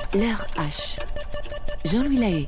L'heure H. Jean-Louis Lahaye.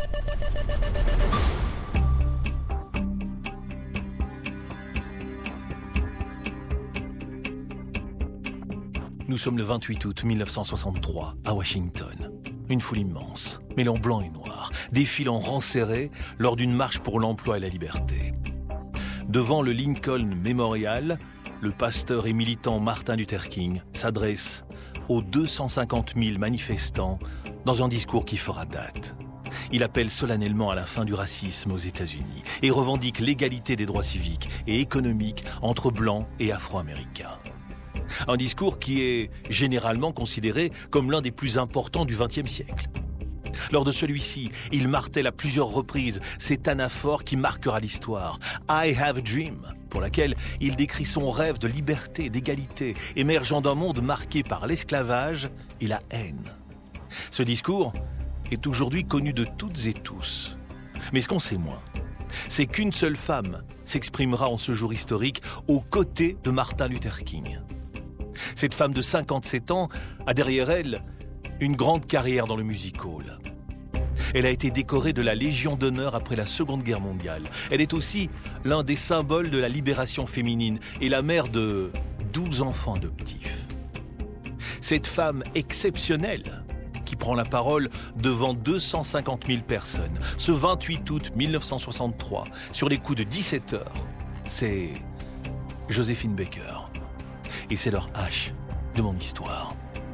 Nous sommes le 28 août 1963, à Washington. Une foule immense, mêlant blanc et noir, défile en rangs serrés lors d'une marche pour l'emploi et la liberté. Devant le Lincoln Memorial, le pasteur et militant Martin Luther King s'adresse aux 250 000 manifestants dans un discours qui fera date. Il appelle solennellement à la fin du racisme aux États-Unis et revendique l'égalité des droits civiques et économiques entre blancs et afro-américains. Un discours qui est généralement considéré comme l'un des plus importants du XXe siècle. Lors de celui-ci, il martèle à plusieurs reprises cette anaphore qui marquera l'histoire, « I have a dream », pour laquelle il décrit son rêve de liberté, d'égalité, émergeant d'un monde marqué par l'esclavage et la haine. Ce discours est aujourd'hui connu de toutes et tous. Mais ce qu'on sait moins, c'est qu'une seule femme s'exprimera en ce jour historique aux côtés de Martin Luther King. Cette femme de 57 ans a derrière elle une grande carrière dans le music hall. Elle a été décorée de la Légion d'honneur après la Seconde Guerre mondiale. Elle est aussi l'un des symboles de la libération féminine et la mère de 12 enfants adoptifs. Cette femme exceptionnelle qui prend la parole devant 250 000 personnes ce 28 août 1963 sur les coups de 17 heures, c'est Joséphine Baker. Et c'est l'heure H de mon histoire.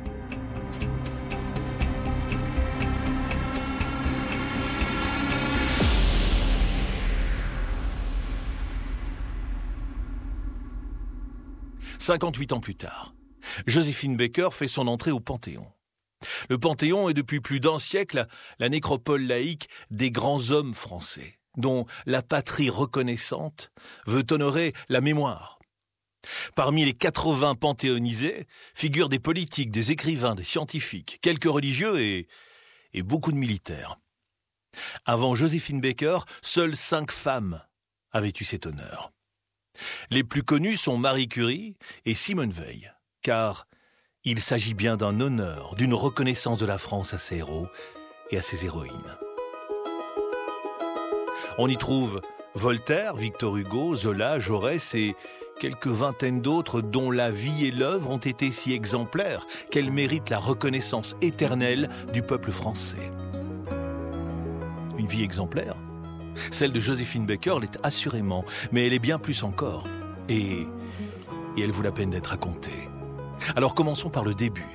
« 58 ans plus tard, Joséphine Baker fait son entrée au Panthéon. Le Panthéon est depuis plus d'un siècle la nécropole laïque des grands hommes français, dont la patrie reconnaissante veut honorer la mémoire. Parmi les 80 panthéonisés figurent des politiques, des écrivains, des scientifiques, quelques religieux et beaucoup de militaires. Avant Joséphine Baker, seules 5 femmes avaient eu cet honneur. Les plus connues sont Marie Curie et Simone Veil, car il s'agit bien d'un honneur, d'une reconnaissance de la France à ses héros et à ses héroïnes. On y trouve Voltaire, Victor Hugo, Zola, Jaurès et quelques vingtaines d'autres dont la vie et l'œuvre ont été si exemplaires qu'elles méritent la reconnaissance éternelle du peuple français. Une vie exemplaire ? Celle de Joséphine Baker l'est assurément, mais elle est bien plus encore. Et elle vaut la peine d'être racontée. Alors commençons par le début.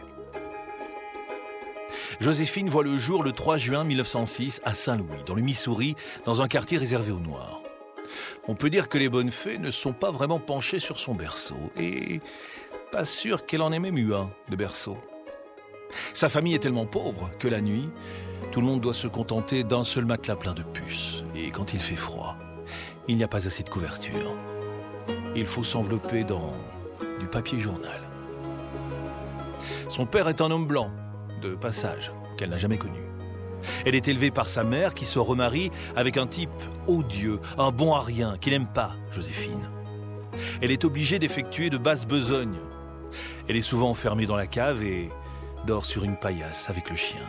Joséphine voit le jour le 3 juin 1906 à Saint-Louis, dans le Missouri, dans un quartier réservé aux Noirs. On peut dire que les bonnes fées ne sont pas vraiment penchées sur son berceau, et pas sûr qu'elle en ait même eu un, de berceau. Sa famille est tellement pauvre que la nuit, tout le monde doit se contenter d'un seul matelas plein de puces. Et quand il fait froid, il n'y a pas assez de couverture. Il faut s'envelopper dans du papier journal. Son père est un homme blanc, de passage, qu'elle n'a jamais connu. Elle est élevée par sa mère qui se remarie avec un type odieux, un bon à rien, qui n'aime pas Joséphine. Elle est obligée d'effectuer de basses besognes. Elle est souvent enfermée dans la cave et dort sur une paillasse avec le chien.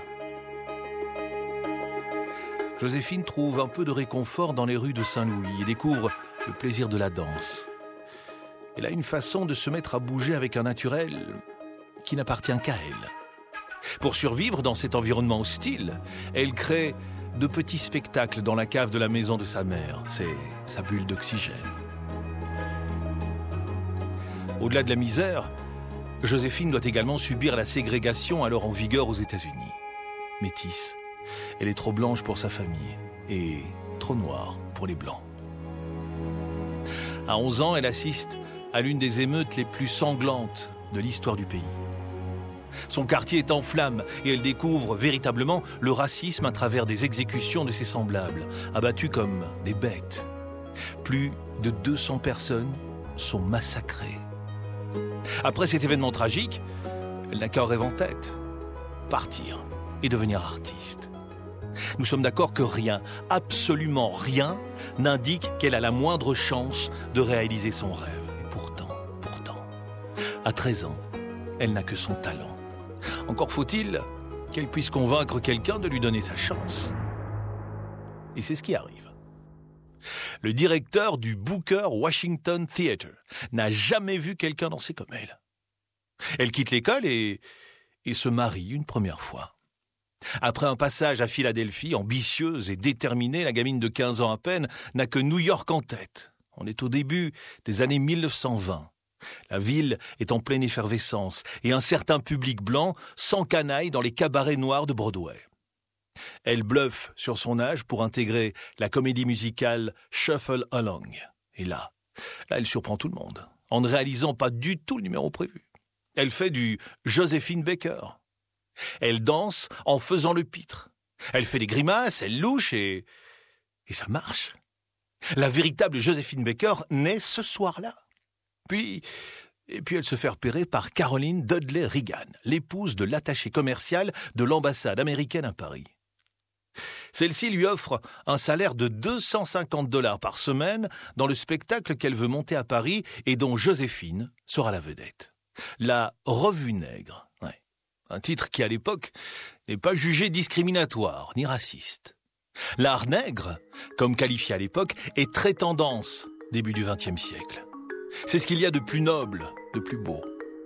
Joséphine trouve un peu de réconfort dans les rues de Saint-Louis et découvre le plaisir de la danse. Elle a une façon de se mettre à bouger avec un naturel qui n'appartient qu'à elle. Pour survivre dans cet environnement hostile, elle crée de petits spectacles dans la cave de la maison de sa mère. C'est sa bulle d'oxygène. Au-delà de la misère, Joséphine doit également subir la ségrégation alors en vigueur aux États-Unis. Métisse, elle est trop blanche pour sa famille et trop noire pour les blancs. À 11 ans, elle assiste à l'une des émeutes les plus sanglantes de l'histoire du pays. Son quartier est en flammes et elle découvre véritablement le racisme à travers des exécutions de ses semblables, abattus comme des bêtes. Plus de 200 personnes sont massacrées. Après cet événement tragique, elle n'a qu'un rêve en tête, partir et devenir artiste. Nous sommes d'accord que rien, absolument rien, n'indique qu'elle a la moindre chance de réaliser son rêve. Et pourtant, à 13 ans, elle n'a que son talent. Encore faut-il qu'elle puisse convaincre quelqu'un de lui donner sa chance. Et c'est ce qui arrive. Le directeur du Booker Washington Theatre n'a jamais vu quelqu'un danser comme elle. Elle quitte l'école et se marie une première fois. Après un passage à Philadelphie, ambitieuse et déterminée, la gamine de 15 ans à peine n'a que New York en tête. On est au début des années 1920. La ville est en pleine effervescence et un certain public blanc s'encanaille dans les cabarets noirs de Broadway. Elle bluffe sur son âge pour intégrer la comédie musicale Shuffle Along. Et là, elle surprend tout le monde, en ne réalisant pas du tout le numéro prévu. Elle fait du Joséphine Baker. Elle danse en faisant le pitre. Elle fait des grimaces, elle louche et ça marche. La véritable Joséphine Baker naît ce soir-là. Puis elle se fait repérer par Caroline Dudley Reagan, l'épouse de l'attaché commercial de l'ambassade américaine à Paris. Celle-ci lui offre un salaire de $250 par semaine dans le spectacle qu'elle veut monter à Paris et dont Joséphine sera la vedette. La Revue Nègre. Ouais. Un titre qui, à l'époque, n'est pas jugé discriminatoire ni raciste. L'art nègre, comme qualifié à l'époque, est très tendance début du XXe siècle. C'est ce qu'il y a de plus noble, de plus beau.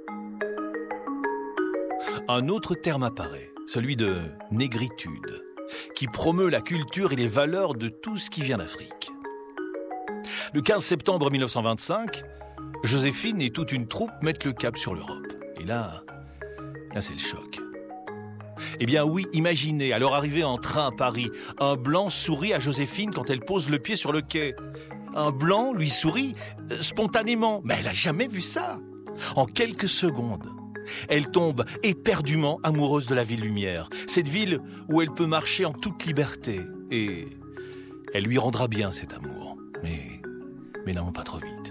Un autre terme apparaît, celui de négritude, qui promeut la culture et les valeurs de tout ce qui vient d'Afrique. Le 15 septembre 1925, Joséphine et toute une troupe mettent le cap sur l'Europe. Et là c'est le choc. Eh bien oui, imaginez, à leur arrivée en train à Paris, un blanc sourit à Joséphine quand elle pose le pied sur le quai. Un blanc lui sourit spontanément, mais elle n'a jamais vu ça. En quelques secondes, elle tombe éperdument amoureuse de la ville lumière, cette ville où elle peut marcher en toute liberté. Et elle lui rendra bien cet amour, mais non, pas trop vite.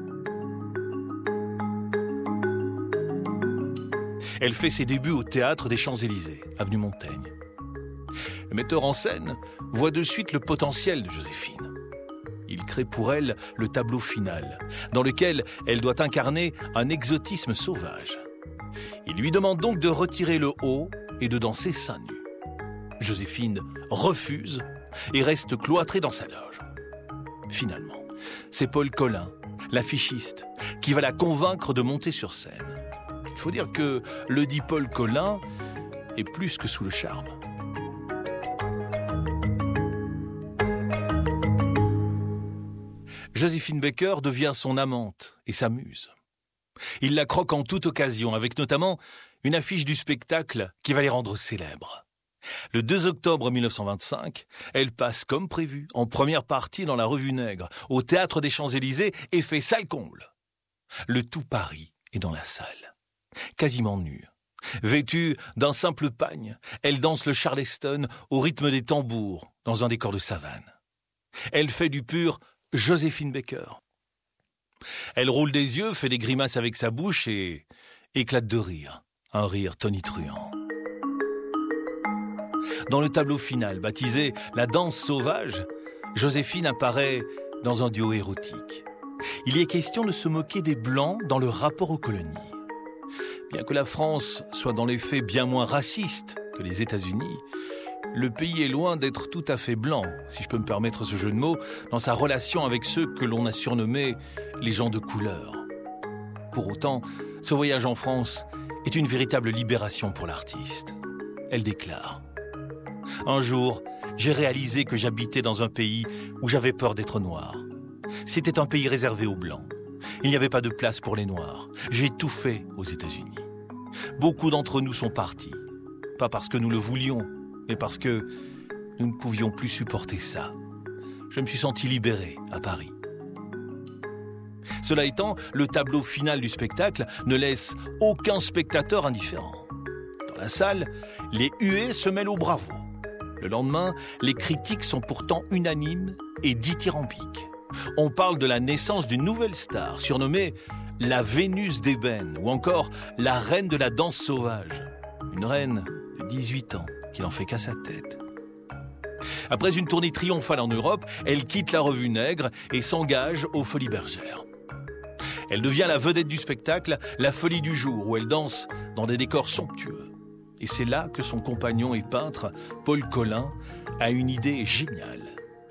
Elle fait ses débuts au théâtre des Champs-Élysées, avenue Montaigne. Le metteur en scène voit de suite le potentiel de Joséphine. Il crée pour elle le tableau final, dans lequel elle doit incarner un exotisme sauvage. Il lui demande donc de retirer le haut et de danser seins nus. Joséphine refuse et reste cloîtrée dans sa loge. Finalement, c'est Paul Colin, l'affichiste, qui va la convaincre de monter sur scène. Il faut dire que le dit Paul Colin est plus que sous le charme. Joséphine Baker devient son amante et sa muse. Il la croque en toute occasion, avec notamment une affiche du spectacle qui va les rendre célèbres. Le 2 octobre 1925, elle passe comme prévu, en première partie dans la Revue Nègre, au Théâtre des Champs-Élysées et fait salle comble. Le tout Paris est dans la salle. Quasiment nue. Vêtue d'un simple pagne, elle danse le charleston au rythme des tambours dans un décor de savane. Elle fait du pur Joséphine Baker. Elle roule des yeux, fait des grimaces avec sa bouche et éclate de rire, un rire tonitruant. Dans le tableau final, baptisé « La danse sauvage », Joséphine apparaît dans un duo érotique. Il y est question de se moquer des Blancs dans leur rapport aux colonies. Bien que la France soit dans les faits bien moins raciste que les États-Unis, le pays est loin d'être tout à fait blanc, si je peux me permettre ce jeu de mots, dans sa relation avec ceux que l'on a surnommés les gens de couleur. Pour autant, ce voyage en France est une véritable libération pour l'artiste. Elle déclare « Un jour, j'ai réalisé que j'habitais dans un pays où j'avais peur d'être noir. C'était un pays réservé aux Blancs. Il n'y avait pas de place pour les Noirs. J'ai tout fait aux États-Unis. Beaucoup d'entre nous sont partis. Pas parce que nous le voulions, mais parce que nous ne pouvions plus supporter ça. Je me suis senti libéré à Paris. » Cela étant, le tableau final du spectacle ne laisse aucun spectateur indifférent. Dans la salle, les huées se mêlent aux bravos. Le lendemain, les critiques sont pourtant unanimes et dithyrambiques. On parle de la naissance d'une nouvelle star, surnommée la Vénus d'ébène, ou encore la reine de la danse sauvage. Une reine de 18 ans qui n'en fait qu'à sa tête. Après une tournée triomphale en Europe, elle quitte la Revue Nègre et s'engage aux Folies Bergères. Elle devient la vedette du spectacle, la Folie du jour, où elle danse dans des décors somptueux. Et c'est là que son compagnon et peintre, Paul Colin, a une idée géniale.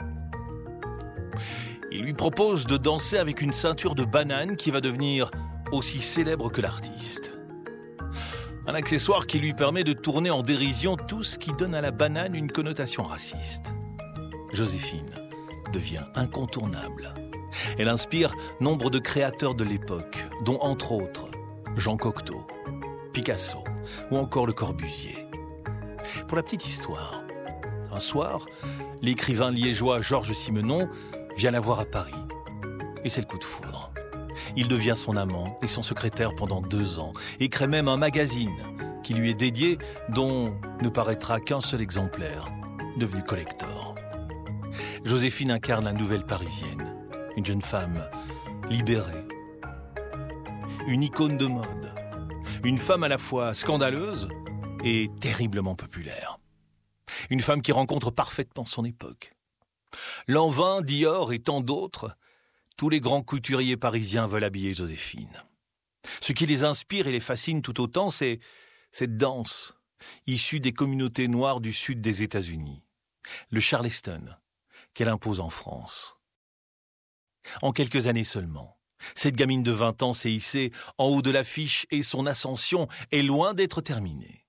Il lui propose de danser avec une ceinture de banane qui va devenir aussi célèbre que l'artiste. Un accessoire qui lui permet de tourner en dérision tout ce qui donne à la banane une connotation raciste. Joséphine devient incontournable. Elle inspire nombre de créateurs de l'époque, dont entre autres Jean Cocteau, Picasso ou encore Le Corbusier. Pour la petite histoire, un soir, l'écrivain liégeois Georges Simenon vient la voir à Paris. Et c'est le coup de foudre. Il devient son amant et son secrétaire pendant 2 ans et crée même un magazine qui lui est dédié, dont ne paraîtra qu'un seul exemplaire, devenu collector. Joséphine incarne la nouvelle Parisienne, une jeune femme libérée, une icône de mode, une femme à la fois scandaleuse et terriblement populaire. Une femme qui rencontre parfaitement son époque. Lanvin, Dior et tant d'autres, tous les grands couturiers parisiens veulent habiller Joséphine. Ce qui les inspire et les fascine tout autant, c'est cette danse issue des communautés noires du sud des États-Unis, le Charleston, qu'elle impose en France. En quelques années seulement, cette gamine de 20 ans s'est hissée en haut de l'affiche et son ascension est loin d'être terminée.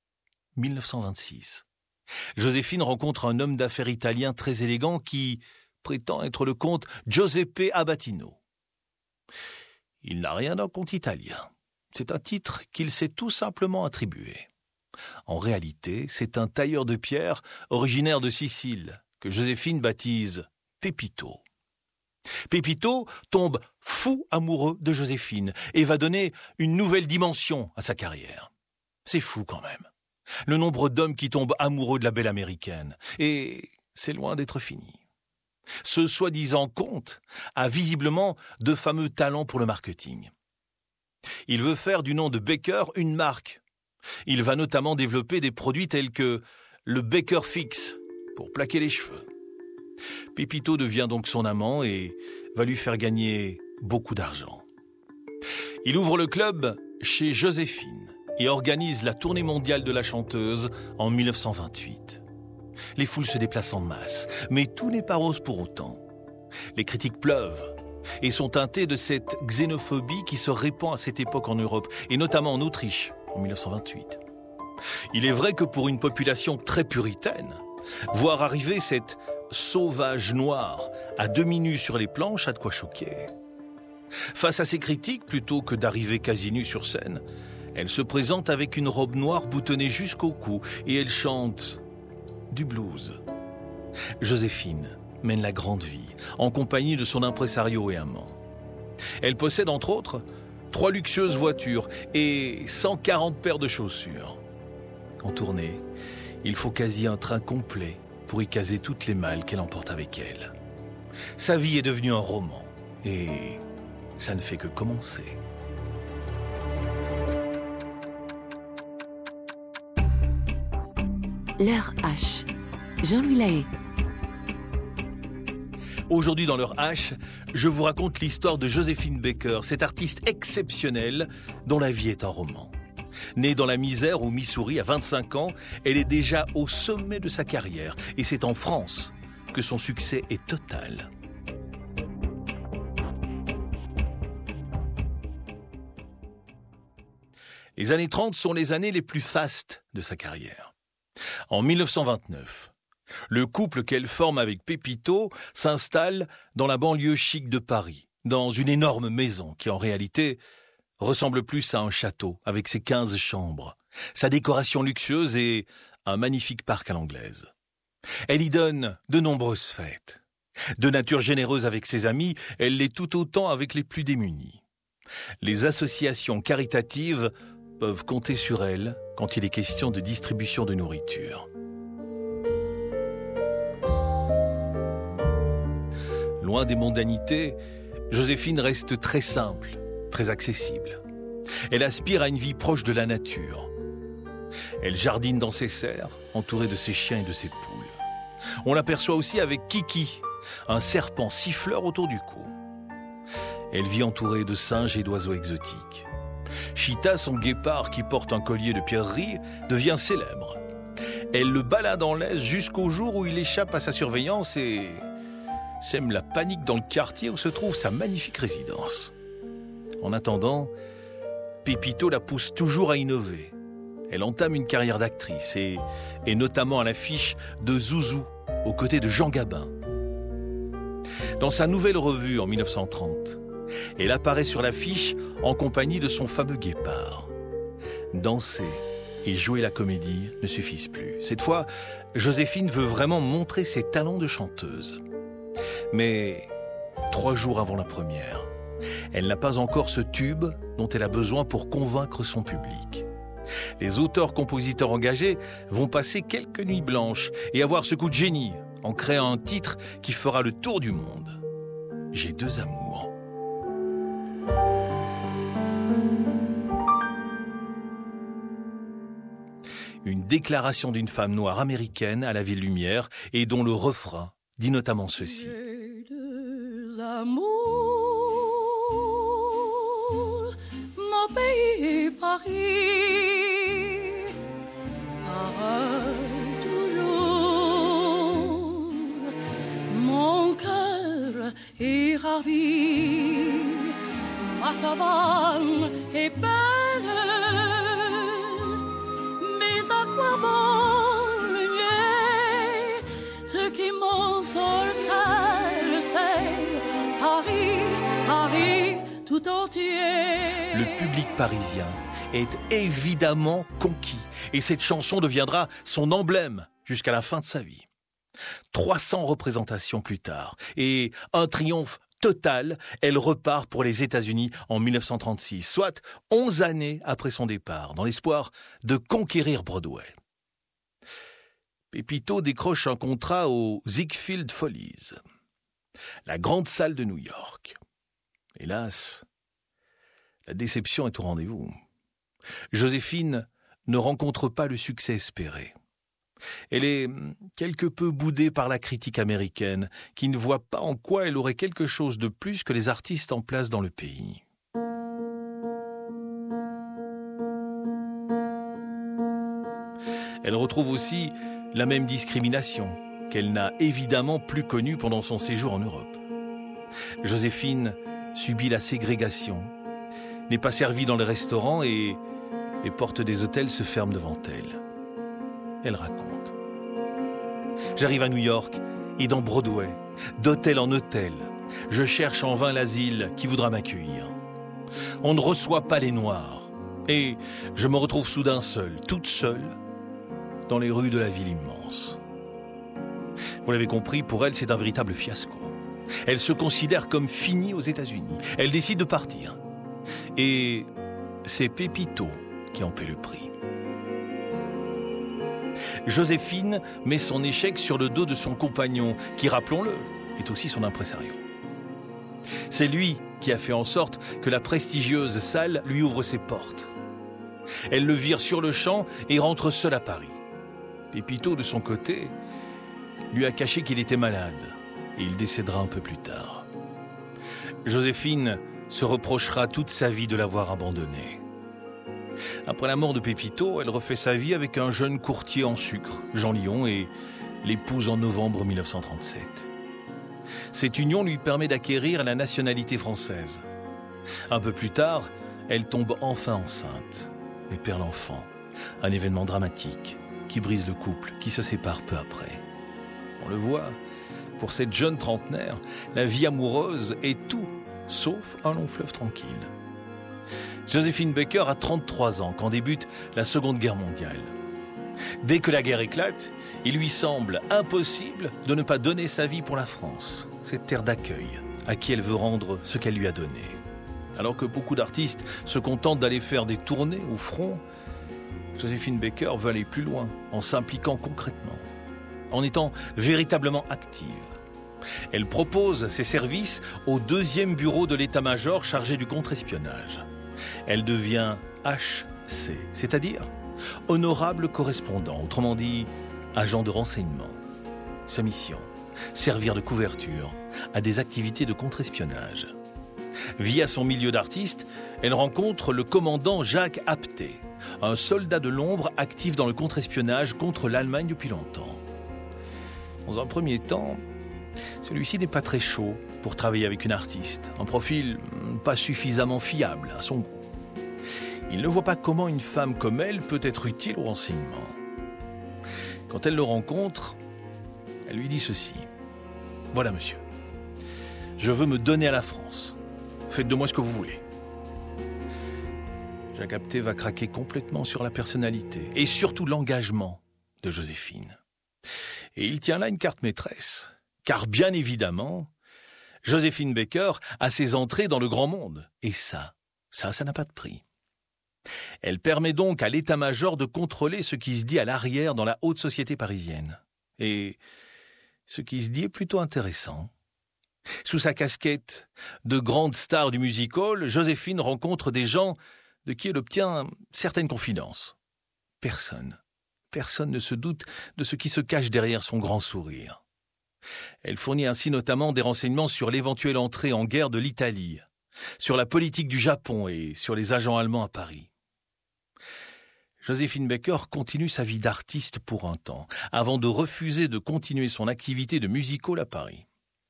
1926. Joséphine rencontre un homme d'affaires italien très élégant qui prétend être le comte Giuseppe Abatino. Il n'a rien d'un comte italien. C'est un titre qu'il s'est tout simplement attribué. En réalité, c'est un tailleur de pierre originaire de Sicile que Joséphine baptise Pepito. Pepito tombe fou amoureux de Joséphine et va donner une nouvelle dimension à sa carrière. C'est fou quand même. Le nombre d'hommes qui tombent amoureux de la belle américaine. Et c'est loin d'être fini. Ce soi-disant comte a visiblement de fameux talents pour le marketing. Il veut faire du nom de Baker une marque. Il va notamment développer des produits tels que le Baker Fix pour plaquer les cheveux. Pepito devient donc son amant et va lui faire gagner beaucoup d'argent. Il ouvre le club chez Joséphine et organise la tournée mondiale de la chanteuse en 1928. Les foules se déplacent en masse, mais tout n'est pas rose pour autant. Les critiques pleuvent et sont teintées de cette xénophobie qui se répand à cette époque en Europe, et notamment en Autriche, en 1928. Il est vrai que pour une population très puritaine, voir arriver cette sauvage noire à demi nue sur les planches a de quoi choquer. Face à ces critiques, plutôt que d'arriver quasi nue sur scène, elle se présente avec une robe noire boutonnée jusqu'au cou et elle chante du blues. Joséphine mène la grande vie, en compagnie de son impresario et amant. Elle possède entre autres 3 luxueuses voitures et 140 paires de chaussures. En tournée, il faut quasi un train complet pour y caser toutes les malles qu'elle emporte avec elle. Sa vie est devenue un roman et ça ne fait que commencer. L'heure H. Jean-Louis Lahaye. Aujourd'hui dans l'heure H, je vous raconte l'histoire de Joséphine Baker, cette artiste exceptionnelle dont la vie est un roman. Née dans la misère au Missouri à 25 ans, elle est déjà au sommet de sa carrière et c'est en France que son succès est total. Les années 30 sont les années les plus fastes de sa carrière. En 1929, le couple qu'elle forme avec Pepito s'installe dans la banlieue chic de Paris, dans une énorme maison qui en réalité ressemble plus à un château avec ses 15 chambres, sa décoration luxueuse et un magnifique parc à l'anglaise. Elle y donne de nombreuses fêtes. De nature généreuse avec ses amis, elle l'est tout autant avec les plus démunis. Les associations caritatives peuvent compter sur elle quand il est question de distribution de nourriture. Loin des mondanités, Joséphine reste très simple, très accessible. Elle aspire à une vie proche de la nature. Elle jardine dans ses serres, entourée de ses chiens et de ses poules. On l'aperçoit aussi avec Kiki, un serpent siffleur autour du cou. Elle vit entourée de singes et d'oiseaux exotiques. Chita, son guépard qui porte un collier de pierreries, devient célèbre. Elle le balade en laisse jusqu'au jour où il échappe à sa surveillance et sème la panique dans le quartier où se trouve sa magnifique résidence. En attendant, Pépito la pousse toujours à innover. Elle entame une carrière d'actrice et notamment à l'affiche de Zouzou, aux côtés de Jean Gabin. Dans sa nouvelle revue en 1930, elle apparaît sur l'affiche en compagnie de son fameux guépard. Danser et jouer la comédie ne suffisent plus. Cette fois, Joséphine veut vraiment montrer ses talents de chanteuse. Mais 3 jours avant la première, elle n'a pas encore ce tube dont elle a besoin pour convaincre son public. Les auteurs-compositeurs engagés vont passer quelques nuits blanches et avoir ce coup de génie en créant un titre qui fera le tour du monde. J'ai 2 amours. Une déclaration d'une femme noire américaine à la Ville Lumière et dont le refrain dit notamment ceci. J'ai 2 amours, mon pays Paris, toujours, mon cœur est ravi, ma savane est belle, mais à quoi bon le nier, ce qui m'ensorcelle, c'est Paris, Paris tout entier. Le public parisien est évidemment conquis et cette chanson deviendra son emblème jusqu'à la fin de sa vie. 300 représentations plus tard et un triomphe total, elle repart pour les États-Unis en 1936, soit 11 années après son départ, dans l'espoir de conquérir Broadway. Pépito décroche un contrat au Ziegfeld Follies, la grande salle de New York. Hélas, la déception est au rendez-vous. Joséphine ne rencontre pas le succès espéré. Elle est quelque peu boudée par la critique américaine, qui ne voit pas en quoi elle aurait quelque chose de plus que les artistes en place dans le pays. Elle retrouve aussi la même discrimination qu'elle n'a évidemment plus connue pendant son séjour en Europe. Joséphine subit la ségrégation, n'est pas servie dans les restaurants et les portes des hôtels se ferment devant elle. Elle raconte. J'arrive à New York et dans Broadway, d'hôtel en hôtel, je cherche en vain l'asile qui voudra m'accueillir. On ne reçoit pas les Noirs et je me retrouve soudain seule, toute seule, dans les rues de la ville immense. Vous l'avez compris, pour elle, c'est un véritable fiasco. Elle se considère comme finie aux États-Unis. Elle décide de partir. Et c'est Pépito qui en paie le prix. Joséphine met son échec sur le dos de son compagnon, qui, rappelons-le, est aussi son impresario. C'est lui qui a fait en sorte que la prestigieuse salle lui ouvre ses portes. Elle le vire sur le champ et rentre seul à Paris. Pépito, de son côté, lui a caché qu'il était malade et il décédera un peu plus tard. Joséphine se reprochera toute sa vie de l'avoir abandonné. Après la mort de Pépito, elle refait sa vie avec un jeune courtier en sucre, Jean Lyon, et l'épouse en novembre 1937. Cette union lui permet d'acquérir la nationalité française. Un peu plus tard, elle tombe enfin enceinte et perd l'enfant. Un événement dramatique qui brise le couple, qui se sépare peu après. On le voit, pour cette jeune trentenaire, la vie amoureuse est tout, sauf un long fleuve tranquille. Joséphine Baker a 33 ans quand débute la Seconde Guerre mondiale. Dès que la guerre éclate, il lui semble impossible de ne pas donner sa vie pour la France, cette terre d'accueil, à qui elle veut rendre ce qu'elle lui a donné. Alors que beaucoup d'artistes se contentent d'aller faire des tournées au front, Joséphine Baker veut aller plus loin, en s'impliquant concrètement, en étant véritablement active. Elle propose ses services au 2e bureau de l'état-major chargé du contre-espionnage. Elle devient HC, c'est-à-dire honorable correspondant, autrement dit, agent de renseignement. Sa mission, servir de couverture à des activités de contre-espionnage. Via son milieu d'artiste, elle rencontre le commandant Jacques Apthé, un soldat de l'ombre actif dans le contre-espionnage contre l'Allemagne depuis longtemps. Dans un premier temps, celui-ci n'est pas très chaud pour travailler avec une artiste, un profil pas suffisamment fiable à son goût. Il ne voit pas comment une femme comme elle peut être utile au renseignement. Quand elle le rencontre, elle lui dit ceci. « Voilà, monsieur, je veux me donner à la France. Faites de moi ce que vous voulez. » Jacques Apthé va craquer complètement sur la personnalité et surtout l'engagement de Joséphine. Et il tient là une carte maîtresse, car bien évidemment, Joséphine Baker a ses entrées dans le grand monde. Et ça n'a pas de prix. Elle permet donc à l'état-major de contrôler ce qui se dit à l'arrière dans la haute société parisienne. Et ce qui se dit est plutôt intéressant. Sous sa casquette de grande star du music-hall, Joséphine rencontre des gens de qui elle obtient certaines confidences. Personne ne se doute de ce qui se cache derrière son grand sourire. Elle fournit ainsi notamment des renseignements sur l'éventuelle entrée en guerre de l'Italie, sur la politique du Japon et sur les agents allemands à Paris. Joséphine Baker continue sa vie d'artiste pour un temps, avant de refuser de continuer son activité de music-hall à Paris.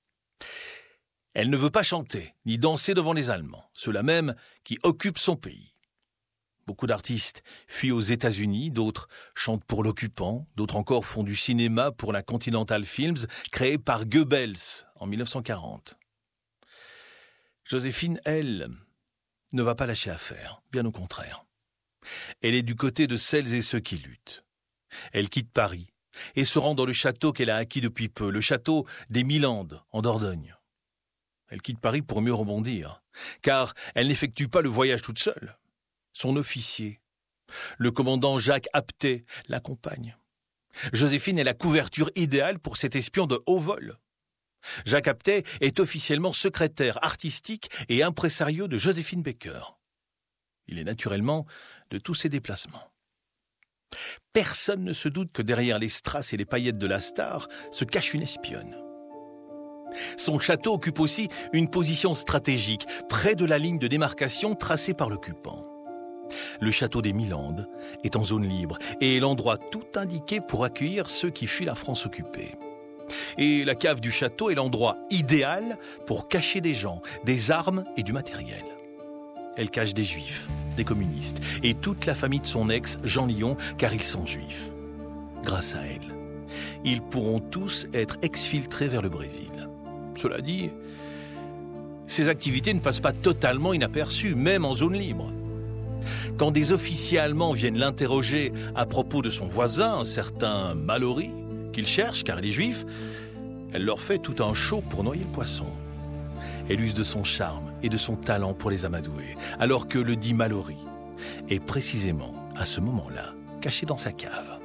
Elle ne veut pas chanter, ni danser devant les Allemands, ceux-là même qui occupent son pays. Beaucoup d'artistes fuient aux États-Unis, d'autres chantent pour l'occupant, d'autres encore font du cinéma pour la Continental Films, créée par Goebbels en 1940. Joséphine, elle, ne va pas lâcher affaire, bien au contraire. Elle est du côté de celles et ceux qui luttent. Elle quitte Paris et se rend dans le château qu'elle a acquis depuis peu, le château des Milandes, en Dordogne. Elle quitte Paris pour mieux rebondir, car elle n'effectue pas le voyage toute seule. Son officier, le commandant Jacques Apthé, l'accompagne. Joséphine est la couverture idéale pour cet espion de haut vol. Jacques Apthé est officiellement secrétaire artistique et impresario de Joséphine Baker. Il est naturellement de tous ses déplacements. Personne ne se doute que derrière les strass et les paillettes de la star se cache une espionne. Son château occupe aussi une position stratégique, près de la ligne de démarcation tracée par l'occupant. Le château des Milandes est en zone libre et est l'endroit tout indiqué pour accueillir ceux qui fuient la France occupée. Et la cave du château est l'endroit idéal pour cacher des gens, des armes et du matériel. Elle cache des juifs, des communistes et toute la famille de son ex, Jean Lyon, car ils sont juifs. Grâce à elle, ils pourront tous être exfiltrés vers le Brésil. Cela dit, ces activités ne passent pas totalement inaperçues, même en zone libre. Quand des officiers allemands viennent l'interroger à propos de son voisin, un certain Mallory, qu'il cherche car il est juif, elle leur fait tout un show pour noyer le poisson. Elle use de son charme et de son talent pour les amadouer, alors que le dit Mallory est précisément, à ce moment-là, caché dans sa cave.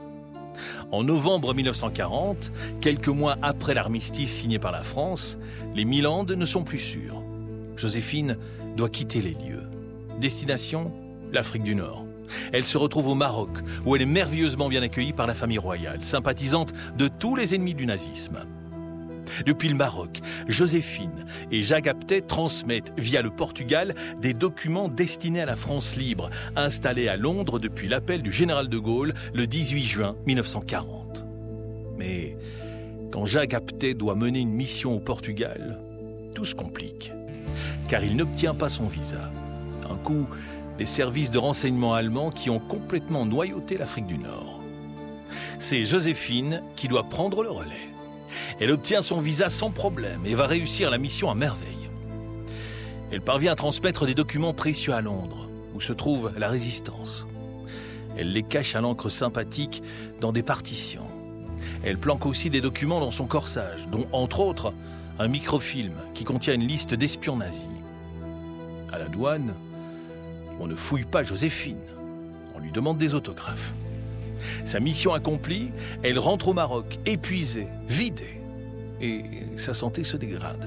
En novembre 1940, quelques mois après l'armistice signé par la France, les Milandes ne sont plus sûrs. Joséphine doit quitter les lieux. Destination, l'Afrique du Nord. Elle se retrouve au Maroc, où elle est merveilleusement bien accueillie par la famille royale, sympathisante de tous les ennemis du nazisme. Depuis le Maroc, Joséphine et Jacques Apthé transmettent via le Portugal des documents destinés à la France libre, installée à Londres depuis l'appel du général de Gaulle le 18 juin 1940. Mais quand Jacques Apthé doit mener une mission au Portugal, tout se complique, car il n'obtient pas son visa. Un coup, les services de renseignement allemands qui ont complètement noyauté l'Afrique du Nord. C'est Joséphine qui doit prendre le relais. Elle obtient son visa sans problème et va réussir la mission à merveille. Elle parvient à transmettre des documents précieux à Londres, où se trouve la résistance. Elle les cache à l'encre sympathique dans des partitions. Elle planque aussi des documents dans son corsage, dont, entre autres, un microfilm qui contient une liste d'espions nazis. À la douane, on ne fouille pas Joséphine, on lui demande des autographes. Sa mission accomplie, elle rentre au Maroc, épuisée, vidée, et sa santé se dégrade.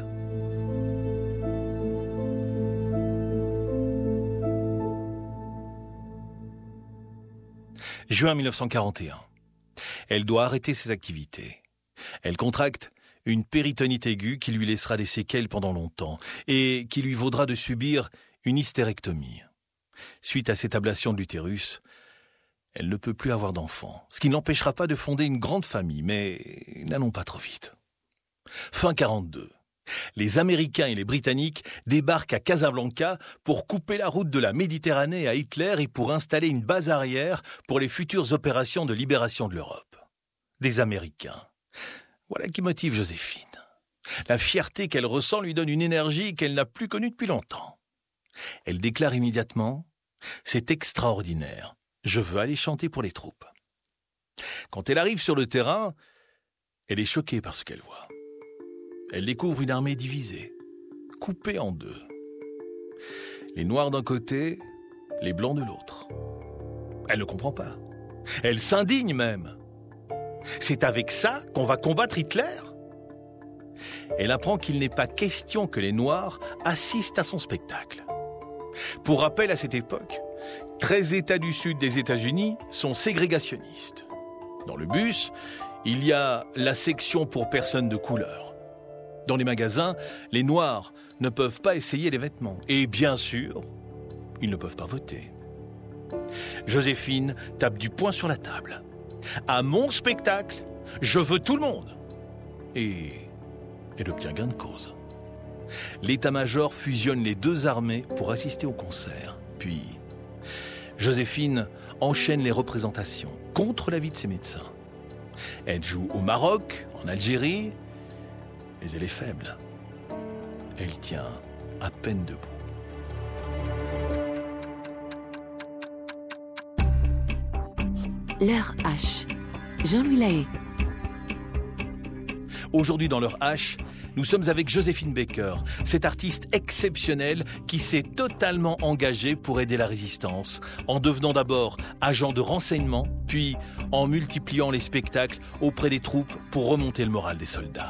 Juin 1941. Elle doit arrêter ses activités. Elle contracte une péritonite aiguë qui lui laissera des séquelles pendant longtemps et qui lui vaudra de subir une hystérectomie. Suite à cette ablation de l'utérus, elle ne peut plus avoir d'enfants, ce qui n'empêchera pas de fonder une grande famille, mais n'allons pas trop vite. Fin 42. Les Américains et les Britanniques débarquent à Casablanca pour couper la route de la Méditerranée à Hitler et pour installer une base arrière pour les futures opérations de libération de l'Europe. Des Américains. Voilà qui motive Joséphine. La fierté qu'elle ressent lui donne une énergie qu'elle n'a plus connue depuis longtemps. Elle déclare immédiatement « C'est extraordinaire. Je veux aller chanter pour les troupes. » Quand elle arrive sur le terrain, elle est choquée par ce qu'elle voit. Elle découvre une armée divisée, coupée en deux. Les Noirs d'un côté, les Blancs de l'autre. Elle ne comprend pas. Elle s'indigne même. C'est avec ça qu'on va combattre Hitler ? Elle apprend qu'il n'est pas question que les Noirs assistent à son spectacle. Pour rappel, à cette époque, 13 États du Sud des États-Unis sont ségrégationnistes. Dans le bus, il y a la section pour personnes de couleur. Dans les magasins, les Noirs ne peuvent pas essayer les vêtements. Et bien sûr, ils ne peuvent pas voter. Joséphine tape du poing sur la table. À mon spectacle, je veux tout le monde. Et elle obtient gain de cause. L'état-major fusionne les deux armées pour assister au concert. Puis, Joséphine enchaîne les représentations contre l'avis de ses médecins. Elle joue au Maroc, en Algérie, mais elle est faible. Elle tient à peine debout. L'heure H. Jean-Louis Lahaye. Aujourd'hui dans l'heure H, nous sommes avec Joséphine Baker, cette artiste exceptionnelle qui s'est totalement engagée pour aider la résistance, en devenant d'abord agent de renseignement, puis en multipliant les spectacles auprès des troupes pour remonter le moral des soldats.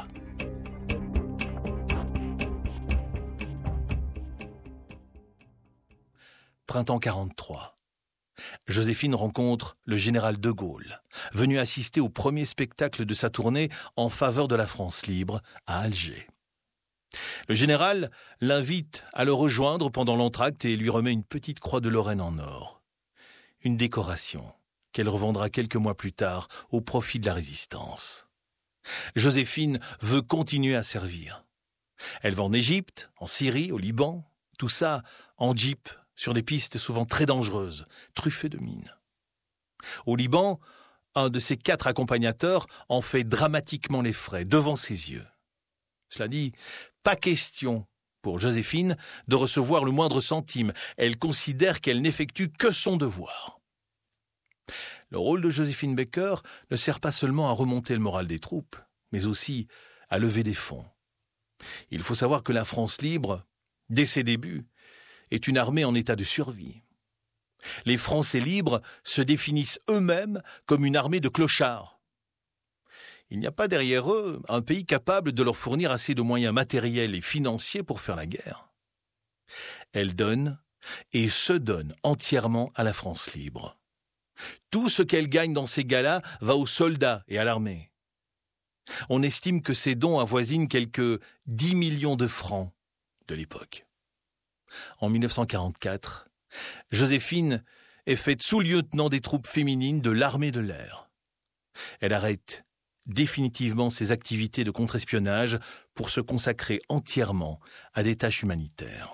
Printemps 43. Joséphine rencontre le général de Gaulle, venu assister au premier spectacle de sa tournée en faveur de la France libre à Alger. Le général l'invite à le rejoindre pendant l'entracte et lui remet une petite croix de Lorraine en or. Une décoration qu'elle revendra quelques mois plus tard au profit de la résistance. Joséphine veut continuer à servir. Elle va en Égypte, en Syrie, au Liban, tout ça en jeep, sur des pistes souvent très dangereuses, truffées de mines. Au Liban, un de ses 4 accompagnateurs en fait dramatiquement les frais, devant ses yeux. Cela dit, pas question pour Joséphine de recevoir le moindre centime. Elle considère qu'elle n'effectue que son devoir. Le rôle de Joséphine Baker ne sert pas seulement à remonter le moral des troupes, mais aussi à lever des fonds. Il faut savoir que la France libre, dès ses débuts, est une armée en état de survie. Les Français libres se définissent eux-mêmes comme une armée de clochards. Il n'y a pas derrière eux un pays capable de leur fournir assez de moyens matériels et financiers pour faire la guerre. Elle donne et se donne entièrement à la France libre. Tout ce qu'elle gagne dans ces galas va aux soldats et à l'armée. On estime que ces dons avoisinent quelques 10 millions de francs de l'époque. En 1944, Joséphine est faite sous-lieutenant des troupes féminines de l'armée de l'air. Elle arrête définitivement ses activités de contre-espionnage pour se consacrer entièrement à des tâches humanitaires.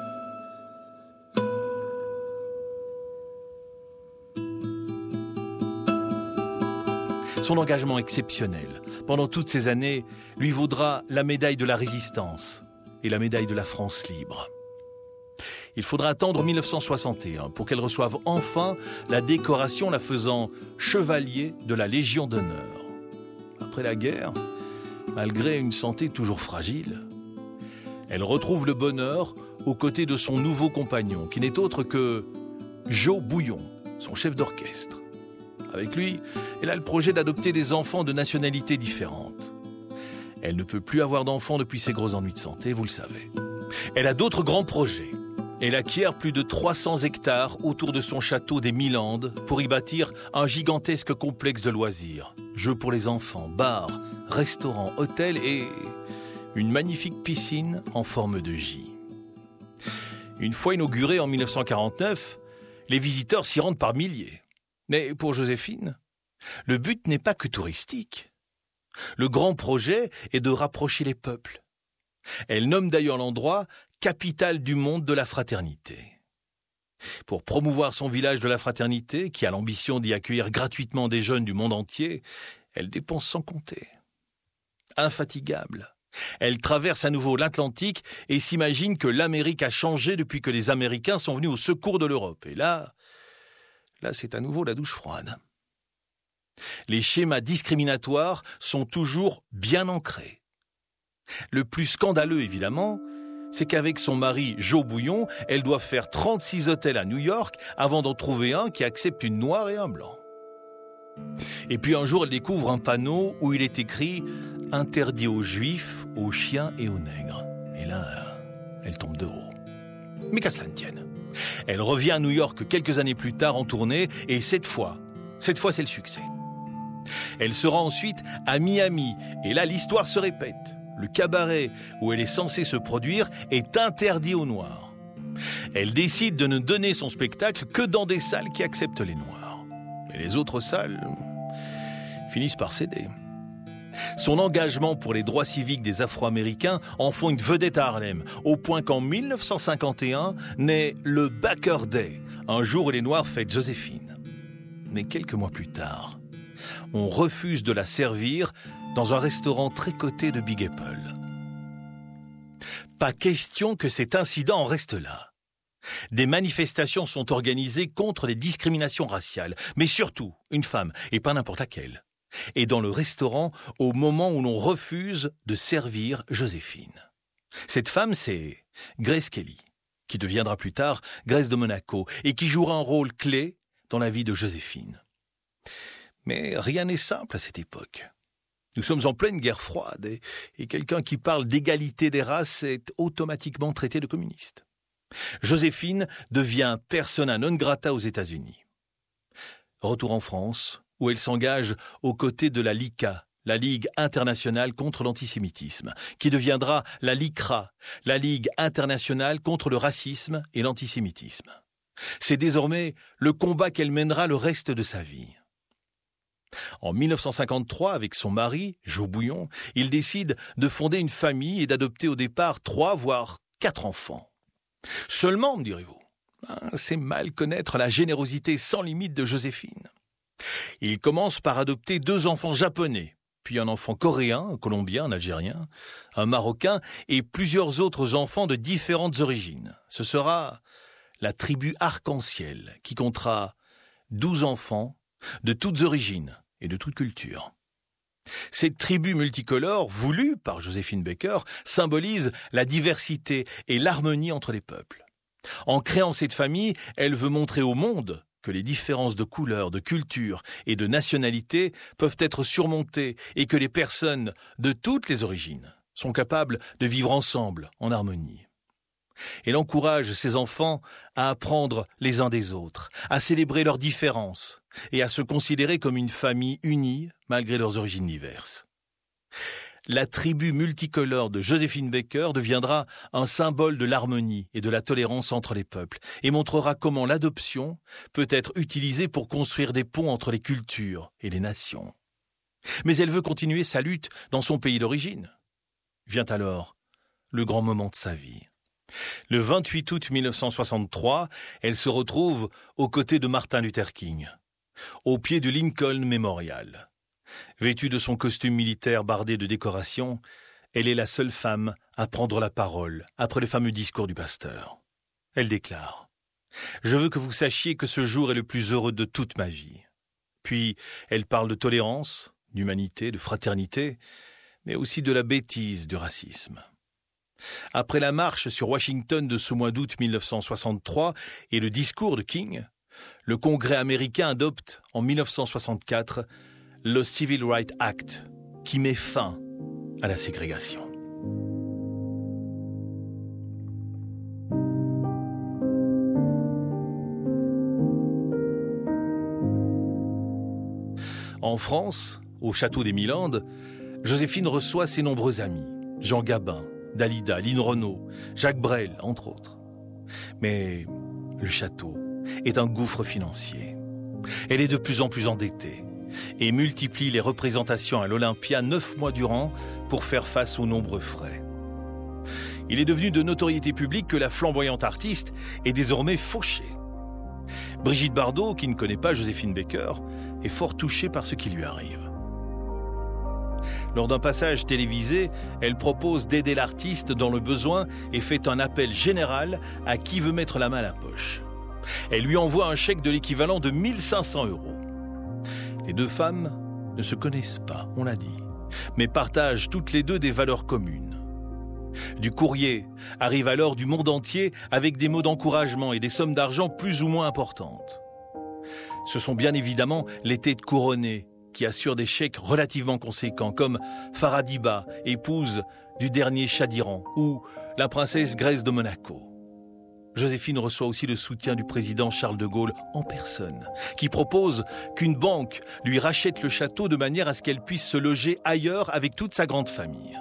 Son engagement exceptionnel pendant toutes ces années lui vaudra la médaille de la Résistance et la médaille de la France libre. Il faudra attendre 1961 pour qu'elle reçoive enfin la décoration la faisant chevalier de la Légion d'honneur. Après la guerre, malgré une santé toujours fragile, elle retrouve le bonheur aux côtés de son nouveau compagnon, qui n'est autre que Joe Bouillon, son chef d'orchestre. Avec lui, elle a le projet d'adopter des enfants de nationalités différentes. Elle ne peut plus avoir d'enfants depuis ses gros ennuis de santé, vous le savez. Elle a d'autres grands projets. Elle acquiert plus de 300 hectares autour de son château des Mille-Andes pour y bâtir un gigantesque complexe de loisirs. jeux pour les enfants, bars, restaurants, hôtels et une magnifique piscine en forme de J. Une fois inaugurée en 1949, les visiteurs s'y rendent par milliers. Mais pour Joséphine, le but n'est pas que touristique. Le grand projet est de rapprocher les peuples. Elle nomme d'ailleurs l'endroit capitale du monde de la fraternité. Pour promouvoir son village de la fraternité, qui a l'ambition d'y accueillir gratuitement des jeunes du monde entier, elle dépense sans compter. Infatigable, elle traverse à nouveau l'Atlantique et s'imagine que l'Amérique a changé depuis que les Américains sont venus au secours de l'Europe. Et là, c'est à nouveau la douche froide. Les schémas discriminatoires sont toujours bien ancrés. Le plus scandaleux, évidemment, c'est qu'avec son mari Joe Bouillon, elle doit faire 36 hôtels à New York avant d'en trouver un qui accepte une noire et un blanc. Et puis un jour, elle découvre un panneau où il est écrit « Interdit aux juifs, aux chiens et aux nègres ». Et là, elle tombe de haut. Mais qu'à cela ne tienne. Elle revient à New York quelques années plus tard en tournée et cette fois, c'est le succès. Elle sera ensuite à Miami et là, l'histoire se répète. Le cabaret où elle est censée se produire est interdit aux Noirs. Elle décide de ne donner son spectacle que dans des salles qui acceptent les Noirs. Et les autres salles finissent par céder. Son engagement pour les droits civiques des Afro-Américains en font une vedette à Harlem, au point qu'en 1951 naît le Baker Day, un jour où les Noirs fêtent Joséphine. Mais quelques mois plus tard, on refuse de la servir dans un restaurant très coté de Big Apple. Pas question que cet incident en reste là. Des manifestations sont organisées contre les discriminations raciales, mais surtout une femme, et pas n'importe laquelle, est dans le restaurant au moment où l'on refuse de servir Joséphine. Cette femme, c'est Grace Kelly, qui deviendra plus tard Grace de Monaco et qui jouera un rôle clé dans la vie de Joséphine. Mais rien n'est simple à cette époque. Nous sommes en pleine guerre froide et quelqu'un qui parle d'égalité des races est automatiquement traité de communiste. Joséphine devient persona non grata aux États-Unis. Retour en France, où elle s'engage aux côtés de la LICA, la Ligue internationale contre l'antisémitisme, qui deviendra la LICRA, la Ligue internationale contre le racisme et l'antisémitisme. C'est désormais le combat qu'elle mènera le reste de sa vie. En 1953, avec son mari, Joe Bouillon, il décide de fonder une famille et d'adopter au départ 3 voire 4 enfants. Seulement, me direz-vous, c'est mal connaître la générosité sans limite de Joséphine. Il commence par adopter 2 enfants japonais, puis un enfant coréen, un colombien, un algérien, un marocain et plusieurs autres enfants de différentes origines. Ce sera la tribu Arc-en-Ciel qui comptera 12 enfants de toutes origines et de toutes cultures. Cette tribu multicolore, voulue par Joséphine Baker, symbolise la diversité et l'harmonie entre les peuples. En créant cette famille, elle veut montrer au monde que les différences de couleur, de culture et de nationalité peuvent être surmontées et que les personnes de toutes les origines sont capables de vivre ensemble en harmonie. Elle encourage ses enfants à apprendre les uns des autres, à célébrer leurs différences et à se considérer comme une famille unie malgré leurs origines diverses. La tribu multicolore de Joséphine Baker deviendra un symbole de l'harmonie et de la tolérance entre les peuples et montrera comment l'adoption peut être utilisée pour construire des ponts entre les cultures et les nations. Mais elle veut continuer sa lutte dans son pays d'origine. Vient alors le grand moment de sa vie. Le 28 août 1963, elle se retrouve aux côtés de Martin Luther King, au pied du Lincoln Memorial. Vêtue de son costume militaire bardé de décorations, elle est la seule femme à prendre la parole après le fameux discours du pasteur. Elle déclare « Je veux que vous sachiez que ce jour est le plus heureux de toute ma vie. » Puis, elle parle de tolérance, d'humanité, de fraternité, mais aussi de la bêtise du racisme. Après la marche sur Washington de ce mois d'août 1963 et le discours de King, le Congrès américain adopte en 1964 le Civil Rights Act, qui met fin à la ségrégation. En France, au château des Milandes, Joséphine reçoit ses nombreux amis, Jean Gabin, Dalida, Lynn Renault, Jacques Brel, entre autres. Mais le château est un gouffre financier. Elle est de plus en plus endettée et multiplie les représentations à l'Olympia 9 mois durant pour faire face aux nombreux frais. Il est devenu de notoriété publique que la flamboyante artiste est désormais fauchée. Brigitte Bardot, qui ne connaît pas Joséphine Baker, est fort touchée par ce qui lui arrive. Lors d'un passage télévisé, elle propose d'aider l'artiste dans le besoin et fait un appel général à qui veut mettre la main à la poche. Elle lui envoie un chèque de l'équivalent de 1 500 €. Les deux femmes ne se connaissent pas, on l'a dit, mais partagent toutes les deux des valeurs communes. Du courrier arrive alors du monde entier avec des mots d'encouragement et des sommes d'argent plus ou moins importantes. Ce sont bien évidemment les têtes couronnées qui assurent des chèques relativement conséquents, comme Faradiba, épouse du dernier Shah d'Iran, ou la princesse Grèce de Monaco. Joséphine reçoit aussi le soutien du président Charles de Gaulle en personne, qui propose qu'une banque lui rachète le château de manière à ce qu'elle puisse se loger ailleurs avec toute sa grande famille.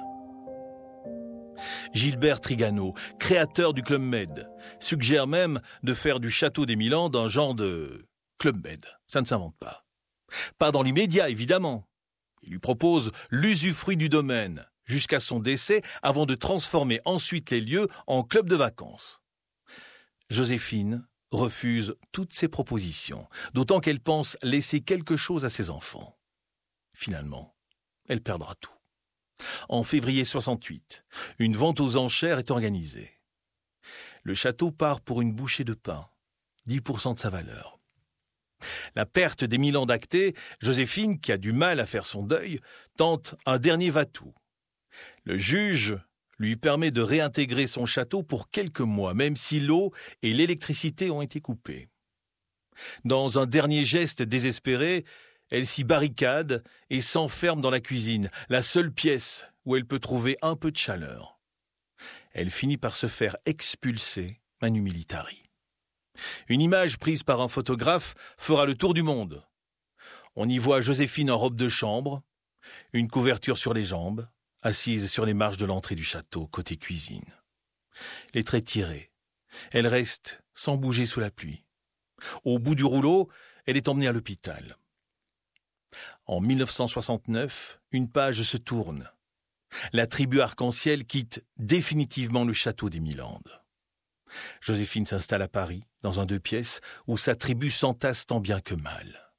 Gilbert Trigano, créateur du Club Med, suggère même de faire du château des Milandes un genre de Club Med. Ça ne s'invente pas. Pas dans l'immédiat, évidemment. Il lui propose l'usufruit du domaine jusqu'à son décès avant de transformer ensuite les lieux en club de vacances. Joséphine refuse toutes ces propositions, d'autant qu'elle pense laisser quelque chose à ses enfants. Finalement, elle perdra tout. En février 68, une vente aux enchères est organisée. Le château part pour une bouchée de pain, 10% de sa valeur. La perte des Milandes actée, Joséphine, qui a du mal à faire son deuil, tente un dernier va-tout. Le juge lui permet de réintégrer son château pour quelques mois, même si l'eau et l'électricité ont été coupées. Dans un dernier geste désespéré, elle s'y barricade et s'enferme dans la cuisine, la seule pièce où elle peut trouver un peu de chaleur. Elle finit par se faire expulser manu militari. Une image prise par un photographe fera le tour du monde. On y voit Joséphine en robe de chambre, une couverture sur les jambes, assise sur les marches de l'entrée du château, côté cuisine. Les traits tirés, elle reste sans bouger sous la pluie. Au bout du rouleau, elle est emmenée à l'hôpital. En 1969, une page se tourne. La tribu arc-en-ciel quitte définitivement le château des Milandes. Joséphine s'installe à Paris, dans un 2 pièces, où sa tribu s'entasse tant bien que mal.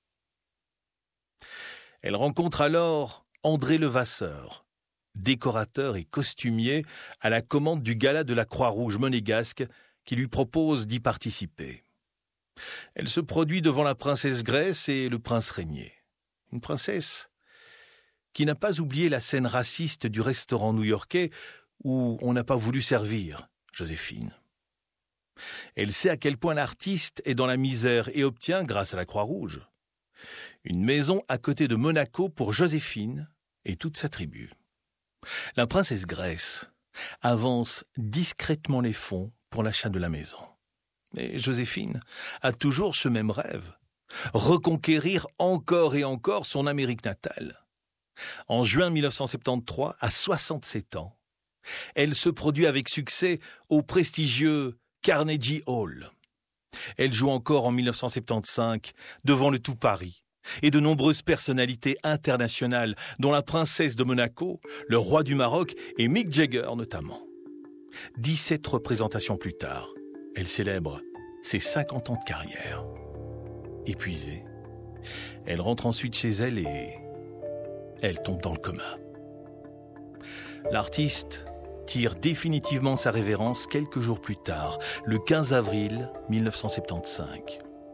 Elle rencontre alors André Levasseur, décorateur et costumier à la commande du gala de la Croix-Rouge monégasque, qui lui propose d'y participer. Elle se produit devant la princesse Grèce et le prince Régnier. Une princesse qui n'a pas oublié la scène raciste du restaurant new-yorkais où on n'a pas voulu servir Joséphine. Elle sait à quel point l'artiste est dans la misère et obtient, grâce à la Croix-Rouge, une maison à côté de Monaco pour Joséphine et toute sa tribu. La princesse Grèce avance discrètement les fonds pour l'achat de la maison. Mais Joséphine a toujours ce même rêve, reconquérir encore et encore son Amérique natale. En juin 1973, à 67 ans, elle se produit avec succès au prestigieux Carnegie Hall. Elle joue encore en 1975 devant le tout Paris et de nombreuses personnalités internationales, dont la princesse de Monaco, le roi du Maroc et Mick Jagger notamment. 17 représentations plus tard, elle célèbre ses 50 ans de carrière. Épuisée, elle rentre ensuite chez elle et elle tombe dans le coma. L'artiste tire définitivement sa révérence quelques jours plus tard, le 15 avril 1975.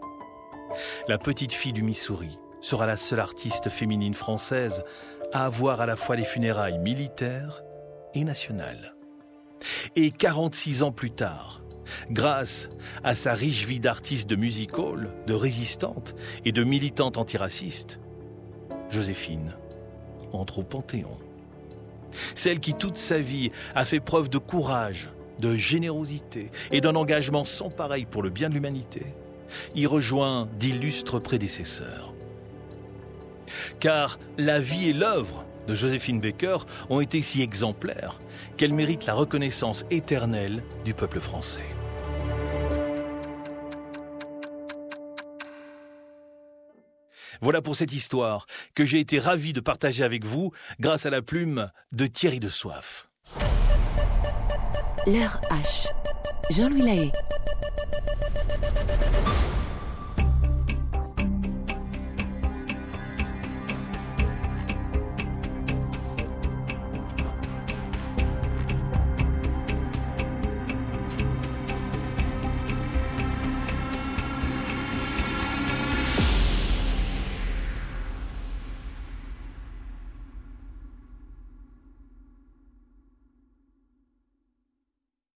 La petite fille du Missouri sera la seule artiste féminine française à avoir à la fois les funérailles militaires et nationales. Et 46 ans plus tard, grâce à sa riche vie d'artiste de music hall, de résistante et de militante antiraciste, Joséphine entre au Panthéon. Celle qui toute sa vie a fait preuve de courage, de générosité et d'un engagement sans pareil pour le bien de l'humanité, y rejoint d'illustres prédécesseurs. car la vie et l'œuvre de Joséphine Baker ont été si exemplaires qu'elles méritent la reconnaissance éternelle du peuple français. Voilà pour cette histoire que j'ai été ravi de partager avec vous grâce à la plume de Thierry Desoif. L'heure H. Jean-Louis Lahaye.